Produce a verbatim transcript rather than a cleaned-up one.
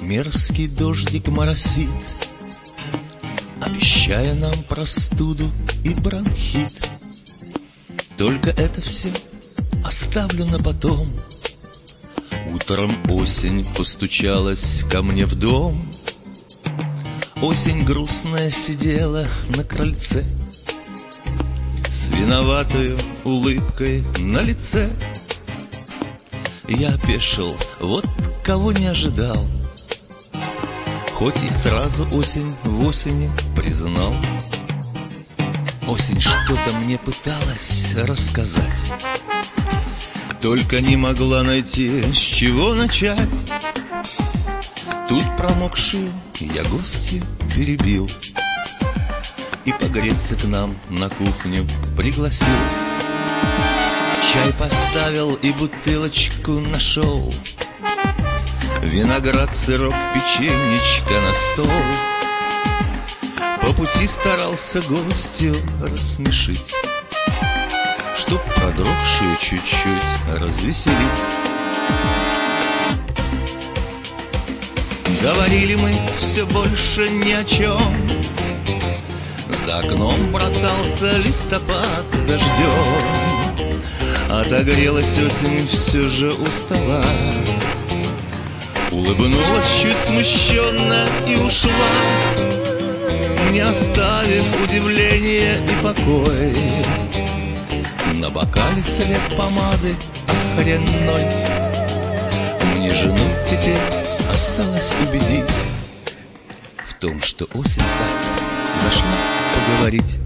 Мерзкий дождик моросит, обещая нам простуду и бронхит. Только это все оставлю на потом. Утром осень постучалась ко мне в дом. Осень грустная сидела на крыльце с виноватою улыбкой на лице. Я опешил, вот кого не ожидал, хоть и сразу осень в осени признал. Осень что-то мне пыталась рассказать, только не могла найти, с чего начать. Тут промокшую я гостью перебил и погреться к нам на кухню пригласил. Чай поставил и бутылочку нашел, виноград, сырок, печенечка на стол. По пути старался гостью рассмешить, чтоб продрогшую чуть-чуть развеселить. Говорили мы все больше ни о чем. За окном братался листопад с дождем. Отогрелась осень все же у стола, улыбнулась чуть смущенно и ушла, не оставив удивления и покой. На бокале след помады охренной. Мне жену теперь осталось убедить в том, что осень так зашла поговорить.